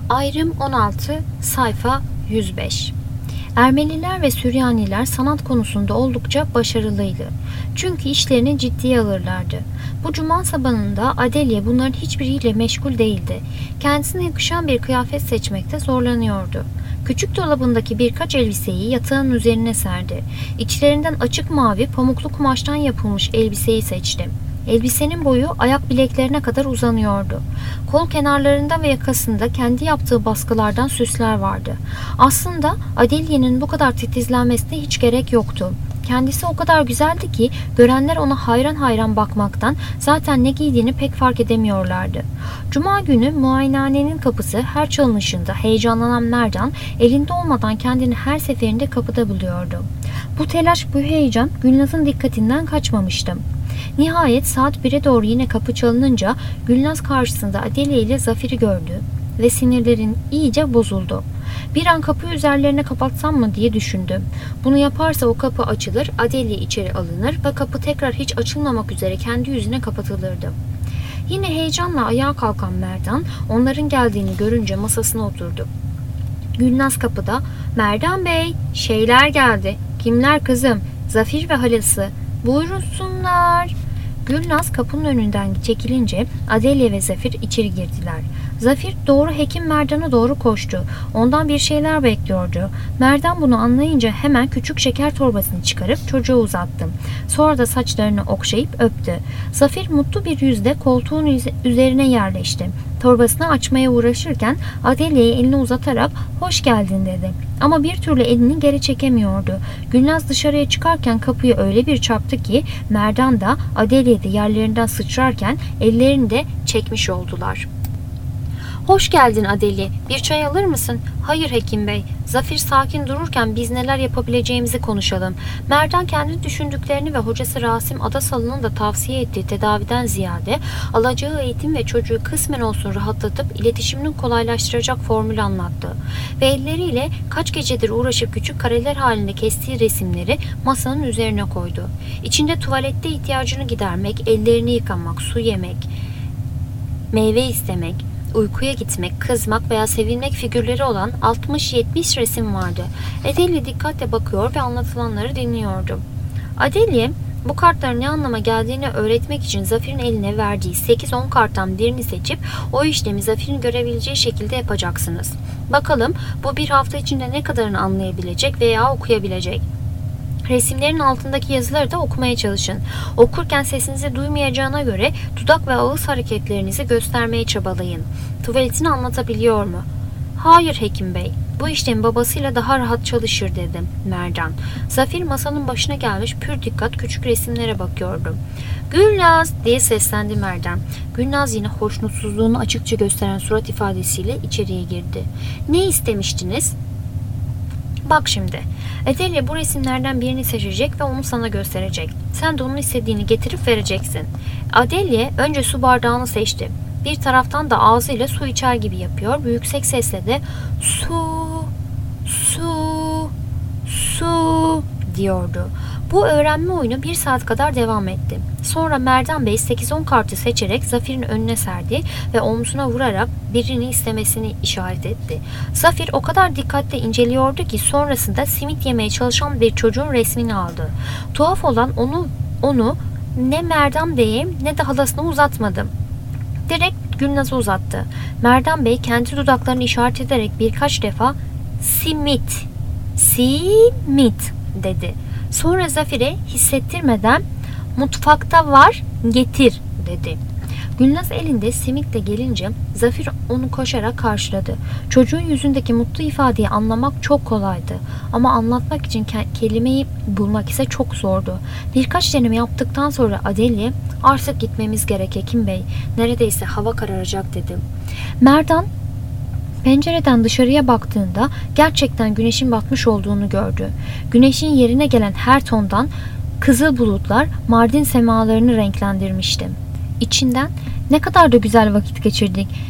Ayrım 16, sayfa 105. Ermeniler ve Süryaniler sanat konusunda oldukça başarılıydı. Çünkü işlerini ciddiye alırlardı. Bu cuma sabahında Adelia bunların hiçbiriyle meşgul değildi. Kendisine yakışan bir kıyafet seçmekte zorlanıyordu. Küçük dolabındaki birkaç elbiseyi yatağın üzerine serdi. İçlerinden açık mavi pamuklu kumaştan yapılmış elbiseyi seçti. Elbisenin boyu ayak bileklerine kadar uzanıyordu. Kol kenarlarında ve yakasında kendi yaptığı baskılardan süsler vardı. Aslında Adelia'nın bu kadar titizlenmesine hiç gerek yoktu. Kendisi o kadar güzeldi ki görenler ona hayran hayran bakmaktan zaten ne giydiğini pek fark edemiyorlardı. Cuma günü muayenehanenin kapısı her çalınışında heyecanlanan Merdan elinde olmadan kendini her seferinde kapıda buluyordu. Bu telaş, bu heyecan Gülnaz'ın dikkatinden kaçmamıştı. Nihayet saat 1'e doğru yine kapı çalınınca Gülnaz karşısında Adelia ile Zafer'i gördü ve sinirlerin iyice bozuldu. Bir an kapıyı üzerlerine kapatsam mı diye düşündü. Bunu yaparsa o kapı açılır, Adelia içeri alınır ve kapı tekrar hiç açılmamak üzere kendi yüzüne kapatılırdı. Yine heyecanla ayağa kalkan Merdan onların geldiğini görünce masasına oturdu. Gülnaz kapıda, "Merdan Bey, şeyler geldi." "Kimler kızım?" "Zafer ve halası." "Buyursunlar." Gülnaz kapının önünden çekilince Adelia ve Zafer içeri girdiler. Zafer doğru hekim Merdan'a doğru koştu. Ondan bir şeyler bekliyordu. Merdan bunu anlayınca hemen küçük şeker torbasını çıkarıp çocuğa uzattı. Sonra da saçlarını okşayıp öptü. Zafer mutlu bir yüzle koltuğun üzerine yerleşti. Torbasını açmaya uğraşırken Adelia'ya elini uzatarak "Hoş geldin." dedi. Ama bir türlü elini geri çekemiyordu. Gülnaz dışarıya çıkarken kapıyı öyle bir çarptı ki Merdan da Adelia da yerlerinden sıçrarken ellerini de çekmiş oldular. "Hoş geldin Adelia. Bir çay alır mısın?" "Hayır hekim bey." Zafer sakin dururken biz neler yapabileceğimizi konuşalım. Merdan kendi düşündüklerini ve hocası Rasim Adasalı'nın da tavsiye ettiği tedaviden ziyade alacağı eğitim ve çocuğu kısmen olsun rahatlatıp iletişimini kolaylaştıracak formül anlattı. Ve elleriyle kaç gecedir uğraşıp küçük kareler halinde kestiği resimleri masanın üzerine koydu. İçinde tuvalette ihtiyacını gidermek, ellerini yıkamak, su yemek, meyve istemek, uykuya gitmek, kızmak veya sevilmek figürleri olan 60-70 resim vardı. Adelia dikkatle bakıyor ve anlatılanları dinliyordu. Adelia bu kartların ne anlama geldiğini öğretmek için Zafer'in eline verdiği 8-10 karttan birini seçip o işlemi Zafer'in görebileceği şekilde yapacaksınız. Bakalım bu bir hafta içinde ne kadarını anlayabilecek veya okuyabilecek. Resimlerin altındaki yazıları da okumaya çalışın. Okurken sesinizi duymayacağına göre dudak ve ağız hareketlerinizi göstermeye çabalayın. Tuvaletini anlatabiliyor mu? "Hayır hekim bey. Bu işlemi babasıyla daha rahat çalışır." dedi Merdan. Zafer masanın başına gelmiş pür dikkat küçük resimlere bakıyordu. "Gülnaz!" diye seslendi Merdan. Gülnaz yine hoşnutsuzluğunu açıkça gösteren surat ifadesiyle içeriye girdi. "Ne istemiştiniz?" "Bak şimdi. Adelia bu resimlerden birini seçecek ve onu sana gösterecek. Sen de onun istediğini getirip vereceksin." Adelia önce su bardağını seçti. Bir taraftan da ağzıyla su içer gibi yapıyor. Yüksek sesle de "Su, su, su" diyordu. Bu öğrenme oyunu 1 saat kadar devam etti. Sonra Merdan Bey 8-10 kartı seçerek Zafer'in önüne serdi ve omzuna vurarak birini istemesini işaret etti. Zafer o kadar dikkatle inceliyordu ki sonrasında simit yemeye çalışan bir çocuğun resmini aldı. Tuhaf olan onu ne Merdan Bey'e ne de halasına uzatmadı. Direkt Gülnaz'a uzattı. Merdan Bey kendi dudaklarını işaret ederek birkaç defa "Simit, simit" dedi. Sonra Zafer'e hissettirmeden "Mutfakta var, getir" dedi. Gülnaz elinde simitle gelince Zafer onu koşarak karşıladı. Çocuğun yüzündeki mutlu ifadeyi anlamak çok kolaydı. Ama anlatmak için kelimeyi bulmak ise çok zordu. Birkaç deneme yaptıktan sonra Adelia "Artık gitmemiz gerek hekim bey. Neredeyse hava kararacak" dedi. Merdan pencereden dışarıya baktığında gerçekten güneşin batmış olduğunu gördü. Güneşin yerine gelen her tondan kızıl bulutlar Mardin semalarını renklendirmişti. İçinden "Ne kadar da güzel vakit geçirdik.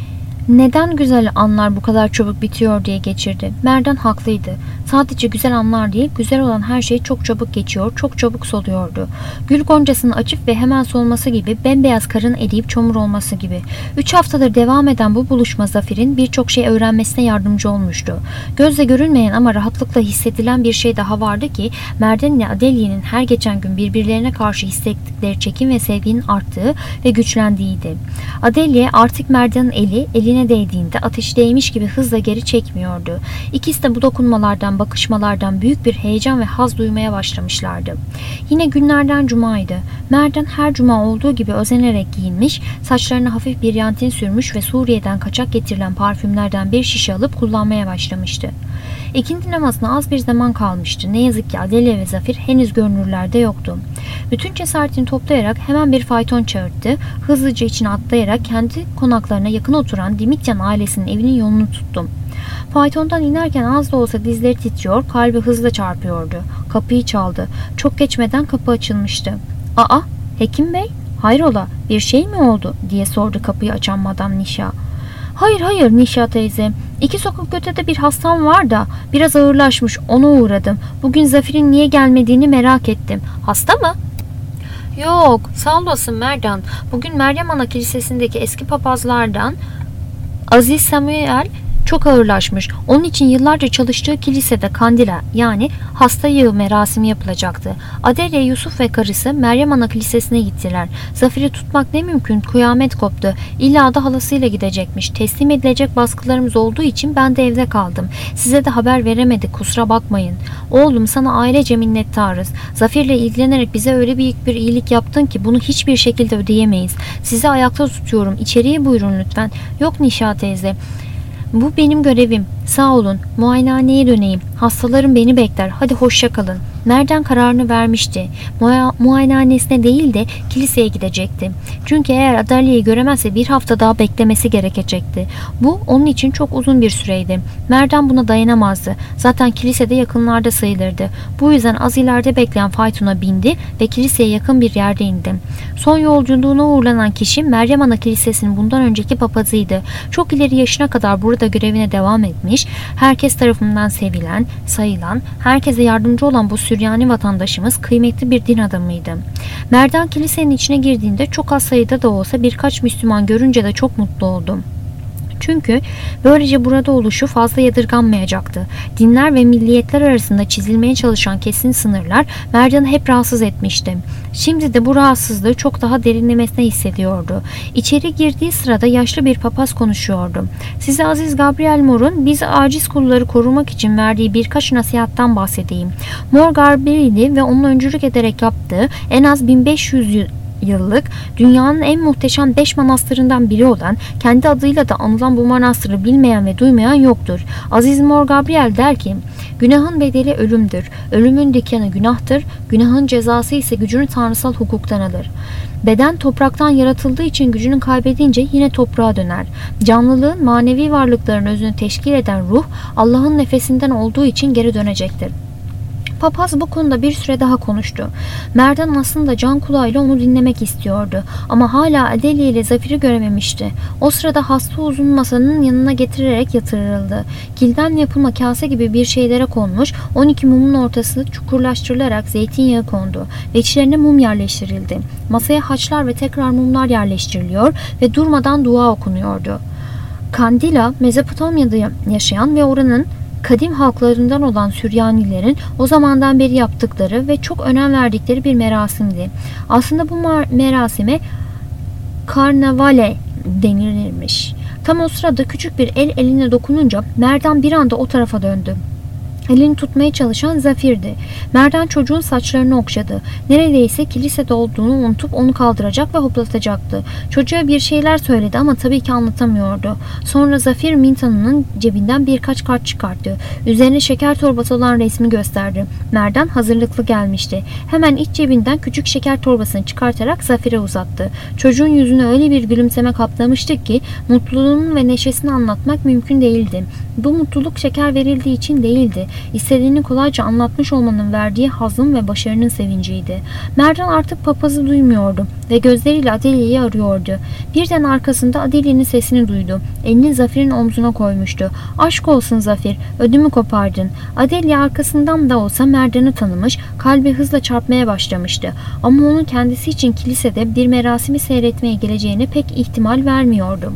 Neden güzel anlar bu kadar çabuk bitiyor diye geçirdi. Merdan haklıydı. Sadece güzel anlar değil, güzel olan her şey çok çabuk geçiyor, çok çabuk soluyordu. Gül goncasının açıp ve hemen solması gibi, bembeyaz karın eriyip çamur olması gibi. 3 haftadır devam eden bu buluşma Zafer'in birçok şey öğrenmesine yardımcı olmuştu. Gözle görünmeyen ama rahatlıkla hissedilen bir şey daha vardı ki, Merdan ile Adeliye'nin her geçen gün birbirlerine karşı hissettikleri çekim ve sevginin arttığı ve güçlendiğiydi. Adeliye artık Merdan'ın eline değdiğinde ateşteymiş gibi hızla geri çekmiyordu. İkisi de bu dokunmalardan, bakışmalardan büyük bir heyecan ve haz duymaya başlamışlardı. Yine günlerden cumaydı. Merdan her cuma olduğu gibi özenerek giyinmiş, saçlarına hafif bir yantin sürmüş ve Suriye'den kaçak getirilen parfümlerden bir şişe alıp kullanmaya başlamıştı. İkindi namazına az bir zaman kalmıştı. Ne yazık ki Adeliye ve Zafer henüz görünürlerde yoktu. Bütün cesaretini toplayarak hemen bir fayton çağırdı. Hızlıca içine atlayarak kendi konaklarına yakın oturan Dimityan ailesinin evinin yolunu tuttu. Faytondan inerken az da olsa dizleri titriyor, kalbi hızla çarpıyordu. Kapıyı çaldı. Çok geçmeden kapı açılmıştı. "Aa, Hekim Bey, hayrola, bir şey mi oldu?" diye sordu kapıyı açan Madame Nişa. Hayır Nişa teyze. 2 sokak ötede bir hastam var da biraz ağırlaşmış, ona uğradım. Bugün Zafer'in niye gelmediğini merak ettim." "Hasta mı?" "Yok, sağ olasın Merdan. Bugün Meryem Ana Kilisesi'ndeki eski papazlardan Aziz Samuel çok ağırlaşmış. Onun için yıllarca çalıştığı kilisede kandila yani hasta yağı merasimi yapılacaktı. Adele, Yusuf ve karısı Meryem Ana Kilisesi'ne gittiler. Zafer'i tutmak ne mümkün, kıyamet koptu. İlla da halasıyla gidecekmiş. Teslim edilecek baskılarımız olduğu için ben de evde kaldım. Size de haber veremedik, kusura bakmayın. Oğlum, sana ailece minnettarız. Zafer'le ilgilenerek bize öyle büyük bir iyilik yaptın ki bunu hiçbir şekilde ödeyemeyiz. Sizi ayakta tutuyorum. İçeriye buyurun lütfen." "Yok Nişa teyze. Bu benim görevim. Sağ olun. Muayenehaneye döneyim. Hastalarım beni bekler. Hadi hoşça kalın." Merdan kararını vermişti. Muayenehanesine değil de kiliseye gidecekti. Çünkü eğer Adaliye'yi göremezse bir hafta daha beklemesi gerekecekti. Bu onun için çok uzun bir süreydi. Merdan buna dayanamazdı. Zaten kilisede yakınlarda sayılırdı. Bu yüzden az ileride bekleyen faytona bindi ve kiliseye yakın bir yerde indi. Son yolculuğuna uğurlanan kişi Meryem Ana Kilisesi'nin bundan önceki papazıydı. Çok ileri yaşına kadar burada görevine devam etmiş, herkes tarafından sevilen, sayılan, herkese yardımcı olan bu Süryani vatandaşımız kıymetli bir din adamıydı. Merdan kilisenin içine girdiğinde çok az sayıda da olsa birkaç Müslüman görünce de çok mutlu oldu. Çünkü böylece burada oluşu fazla yadırganmayacaktı. Dinler ve milliyetler arasında çizilmeye çalışan kesin sınırlar Merdan'ı hep rahatsız etmişti. Şimdi de bu rahatsızlığı çok daha derinlemesine hissediyordu. İçeri girdiği sırada yaşlı bir papaz konuşuyordu. "Size Aziz Gabriel Mor'un biz aciz kulları korumak için verdiği birkaç nasihattan bahsedeyim. Mor Gabriel'i ve onun öncülük ederek yaptığı en az 1500 yıllık dünyanın en muhteşem 5 manastırından biri olan, kendi adıyla da anılan bu manastırı bilmeyen ve duymayan yoktur. Aziz Mor Gabriel der ki, günahın bedeli ölümdür. Ölümün dükkanı günahtır. Günahın cezası ise gücünü tanrısal hukuktan alır. Beden topraktan yaratıldığı için gücünü kaybedince yine toprağa döner. Canlılığın manevi varlıkların özünü teşkil eden ruh Allah'ın nefesinden olduğu için geri dönecektir." Papaz bu konuda bir süre daha konuştu. Merdan aslında can kulağıyla onu dinlemek istiyordu. Ama hala Adeliye ile Zafer'i görememişti. O sırada hasta uzun masanın yanına getirerek yatırıldı. Kilden yapılma kase gibi bir şeylere konmuş, 12 mumun ortası çukurlaştırılarak zeytinyağı kondu ve içlerine mum yerleştirildi. Masaya haçlar ve tekrar mumlar yerleştiriliyor ve durmadan dua okunuyordu. Kandila, Mezopotamya'da yaşayan ve oranın kadim halklarından olan Süryanilerin o zamandan beri yaptıkları ve çok önem verdikleri bir merasimdi. Aslında bu merasime karnavale denilirmiş. Tam o sırada küçük bir el eline dokununca Merdan bir anda o tarafa döndü. Elini tutmaya çalışan Zafer'di. Merdan çocuğun saçlarını okşadı. Neredeyse kilisede olduğunu unutup onu kaldıracak ve hoplatacaktı. Çocuğa bir şeyler söyledi ama tabii ki anlatamıyordu. Sonra Zafer mintanının cebinden birkaç kart çıkarttı. Üzerine şeker torbası olan resmi gösterdi. Merdan hazırlıklı gelmişti. Hemen iç cebinden küçük şeker torbasını çıkartarak Zafer'e uzattı. Çocuğun yüzüne öyle bir gülümseme kaplamıştı ki mutluluğunun ve neşesini anlatmak mümkün değildi. Bu mutluluk şeker verildiği için değildi. İstediğini kolayca anlatmış olmanın verdiği hazın ve başarının sevinciydi. Merdan artık papazı duymuyordu ve gözleriyle Adelia'yı arıyordu. Birden arkasında Adelia'nın sesini duydu. Elini Zafer'in omzuna koymuştu. "Aşk olsun Zafer, ödümü kopardın." Adelia arkasından da olsa Merdan'ı tanımış, kalbi hızla çarpmaya başlamıştı. Ama onun kendisi için kilisede bir merasimi seyretmeye geleceğine pek ihtimal vermiyordu.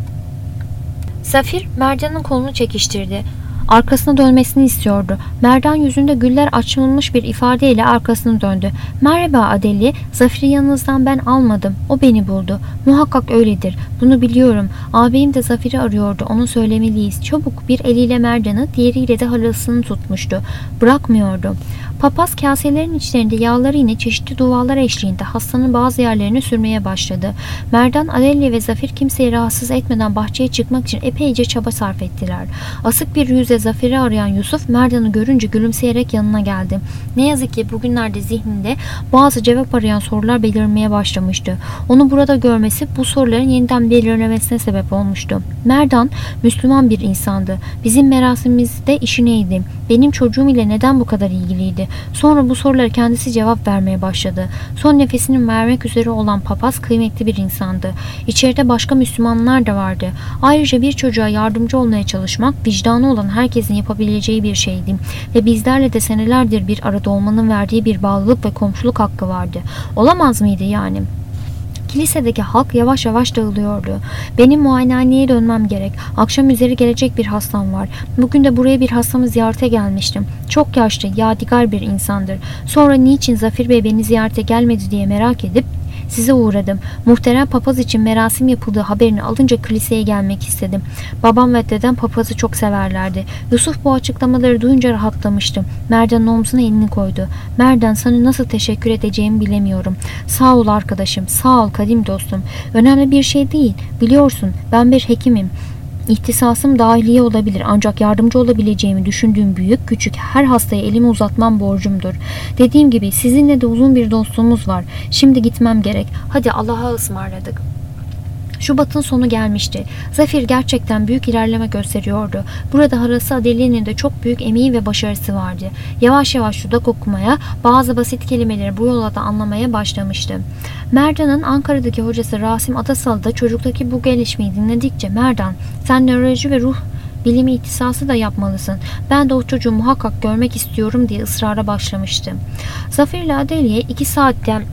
Zafer, Merdan'ın kolunu çekiştirdi. Arkasına dönmesini istiyordu. Merdan yüzünde güller açılmış bir ifadeyle arkasını döndü. "Merhaba Adeli, Zafer'i yanınızdan ben almadım. O beni buldu. Muhakkak öyledir. Bunu biliyorum. Ağabeyim de Zafer'i arıyordu. Onu söylemeliyiz." Çabuk bir eliyle Merdan'ı, diğeriyle de halasını tutmuştu. Bırakmıyordu. Papaz kaselerin içlerinde yağları yine çeşitli dualar eşliğinde hastanın bazı yerlerine sürmeye başladı. Merdan, Adelia ve Zafer kimseyi rahatsız etmeden bahçeye çıkmak için epeyce çaba sarf ettiler. Asık bir yüzle Zafer'i arayan Yusuf, Merdan'ı görünce gülümseyerek yanına geldi. Ne yazık ki bugünlerde zihninde bazı cevap arayan sorular belirmeye başlamıştı. Onu burada görmesi bu soruların yeniden belirlemesine sebep olmuştu. Merdan, Müslüman bir insandı. Bizim merasimimizde işi neydi? Benim çocuğum ile neden bu kadar ilgiliydi? Sonra bu sorulara kendisi cevap vermeye başladı. Son nefesini vermek üzere olan papaz kıymetli bir insandı. İçeride başka Müslümanlar da vardı. Ayrıca bir çocuğa yardımcı olmaya çalışmak vicdanı olan herkesin yapabileceği bir şeydi. Ve bizlerle de senelerdir bir arada olmanın verdiği bir bağlılık ve komşuluk hakkı vardı. Olamaz mıydı yani? Kilisedeki halk yavaş yavaş dağılıyordu. Benim muayenehaneye dönmem gerek. Akşam üzeri gelecek bir hastam var. Bugün de buraya bir hastamı ziyarete gelmiştim. Çok yaşlı, yadigar bir insandır. Sonra niçin Zafer Bey beni ziyarete gelmedi diye merak edip size uğradım. Muhterem papaz için merasim yapıldığı haberini alınca kiliseye gelmek istedim. Babam ve dedem papazı çok severlerdi. Yusuf bu açıklamaları duyunca rahatlamıştım. Merdan'ın omzuna elini koydu. "Merdan, sana nasıl teşekkür edeceğimi bilemiyorum. Sağ ol arkadaşım, sağ ol kadim dostum. Önemli bir şey değil. Biliyorsun ben bir hekimim. İhtisasım dahiliye olabilir ancak yardımcı olabileceğimi düşündüğüm büyük küçük her hastaya elimi uzatmam borcumdur. Dediğim gibi sizinle de uzun bir dostluğumuz var. Şimdi gitmem gerek. Hadi Allah'a ısmarladık." Şubat'ın sonu gelmişti. Zafer gerçekten büyük ilerleme gösteriyordu. Burada harası Adelia'nın de çok büyük emeği ve başarısı vardı. Yavaş yavaş dudak okumaya, bazı basit kelimeleri bu yolla da anlamaya başlamıştı. Merdan'ın Ankara'daki hocası Rasim Atasalı da çocuktaki bu gelişmeyi dinledikçe "Merdan, sen nöroloji ve ruh bilimi ihtisası da yapmalısın. Ben de o çocuğu muhakkak görmek istiyorum" diye ısrara başlamıştı. Zafer ile Adelia 2 saatten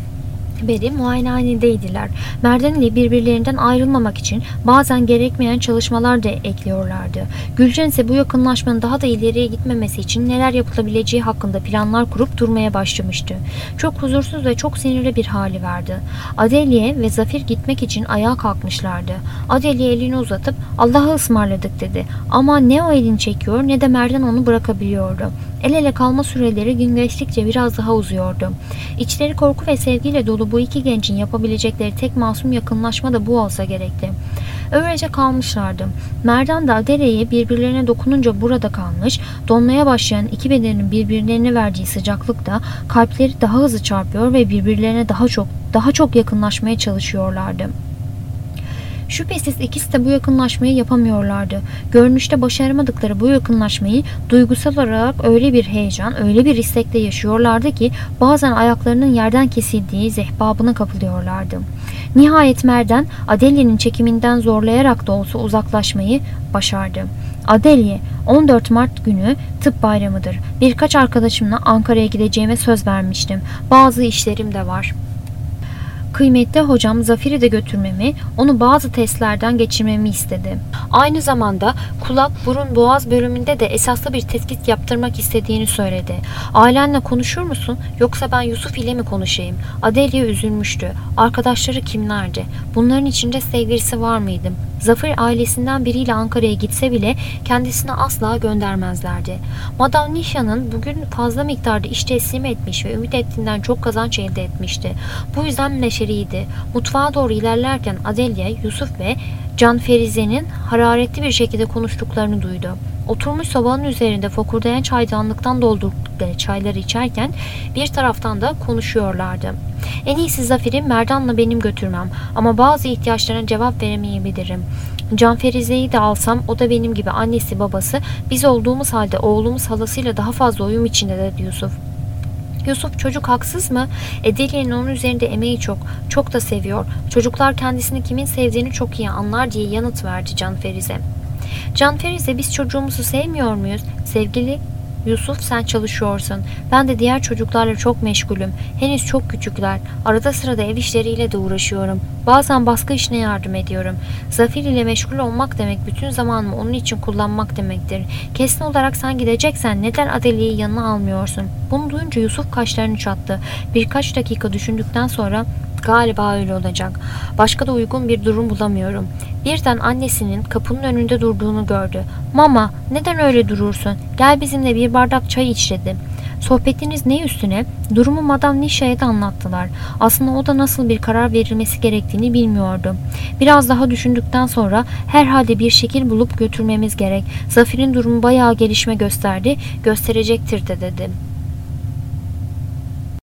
beri muayenehanedeydiler. Merdan ile birbirlerinden ayrılmamak için bazen gerekmeyen çalışmalar da ekliyorlardı. Gülcan ise bu yakınlaşmanın daha da ileriye gitmemesi için neler yapılabileceği hakkında planlar kurup durmaya başlamıştı. Çok huzursuz ve çok sinirli bir hali vardı. Adelia ve Zafer gitmek için ayağa kalkmışlardı. Adelia elini uzatıp "Allah'a ısmarladık" dedi. Ama ne o elini çekiyor ne de Merdan onu bırakabiliyordu. El ele kalma süreleri gün geçtikçe biraz daha uzuyordu. İçleri korku ve sevgiyle dolu bu iki gencin yapabilecekleri tek masum yakınlaşma da bu olsa gerekti. Öylece kalmışlardı. Merdan da Adelia'ya birbirlerine dokununca burada kalmış, donmaya başlayan iki bedenin birbirlerine verdiği sıcaklıkta kalpleri daha hızlı çarpıyor ve birbirlerine daha çok yakınlaşmaya çalışıyorlardı. Şüphesiz ikisi de bu yakınlaşmayı yapamıyorlardı. Görünüşte başaramadıkları bu yakınlaşmayı duygusal olarak öyle bir heyecan, öyle bir istekle yaşıyorlardı ki bazen ayaklarının yerden kesildiği zehbabına kapılıyorlardı. Nihayet Merdan, Adelia'nın çekiminden zorlayarak da olsa uzaklaşmayı başardı. "Adelia, 14 Mart günü tıp bayramıdır. Birkaç arkadaşımla Ankara'ya gideceğime söz vermiştim. Bazı işlerim de var. Kıymetli hocam Zafer'i de götürmemi, onu bazı testlerden geçirmemi istedi. Aynı zamanda kulak, burun, boğaz bölümünde de esaslı bir tespit yaptırmak istediğini söyledi. Ailenle konuşur musun yoksa ben Yusuf ile mi konuşayım? Adelia üzülmüştü. Arkadaşları kimlerdi? Bunların içinde sevgilisi var mıydı? Zafer ailesinden biriyle Ankara'ya gitse bile kendisini asla göndermezlerdi. Madame Nisha'nın bugün fazla miktarda iş teslim etmiş ve ümit ettiğinden çok kazanç elde etmişti. Bu yüzden neşeliydi. Mutfağa doğru ilerlerken Adelia, Yusuf ve Can Ferize'nin hararetli bir şekilde konuştuklarını duydu. Oturmuş sobanın üzerinde fokurdayan çaydanlıktan doldurdukları çayları içerken bir taraftan da konuşuyorlardı. "En iyisi Zafer'i Merdan'la benim götürmem ama bazı ihtiyaçlarına cevap veremeyebilirim. Canferize'yi de alsam o da benim gibi annesi babası, biz olduğumuz halde oğlumuz halasıyla daha fazla uyum içinde dedi Yusuf. Yusuf, çocuk haksız mı? Deli'nin onun üzerinde emeği çok. Çok da seviyor. Çocuklar kendisini kimin sevdiğini çok iyi anlar diye yanıt verdi Canferize. Canferize, biz çocuğumuzu sevmiyor muyuz? Sevgili Yusuf, sen çalışıyorsun. Ben de diğer çocuklarla çok meşgulüm. Henüz çok küçükler. Arada sırada ev işleriyle de uğraşıyorum. Bazen baskı işine yardım ediyorum. Zafer ile meşgul olmak demek bütün zamanımı onun için kullanmak demektir. Kesin olarak sen gideceksen neden Adeli'yi yanına almıyorsun? Bunu duyunca Yusuf kaşlarını çattı. Birkaç dakika düşündükten sonra galiba öyle olacak. Başka da uygun bir durum bulamıyorum. Birden annesinin kapının önünde durduğunu gördü. Mama, neden öyle durursun? Gel bizimle bir bardak çay iç dedi. Sohbetiniz ne üstüne? Durumu Madame Nişa'ya da anlattılar. Aslında o da nasıl bir karar verilmesi gerektiğini bilmiyordu. Biraz daha düşündükten sonra herhalde bir şekil bulup götürmemiz gerek. Zafer'in durumu bayağı gelişme gösterdi, gösterecektir de dedi.